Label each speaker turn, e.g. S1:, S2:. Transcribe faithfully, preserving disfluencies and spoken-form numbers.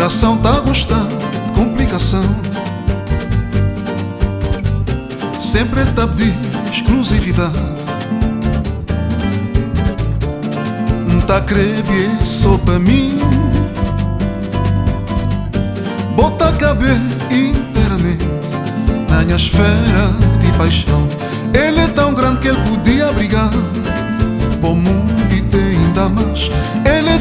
S1: coração tá a gostar de complicação. Sempre ele tá a pedir exclusividade. Não tá a querer que é só para mim. Bota a caber inteiramente na minha esfera de paixão. Ele é tão grande que ele podia abrigar para o mundo e ter ainda mais. Ele é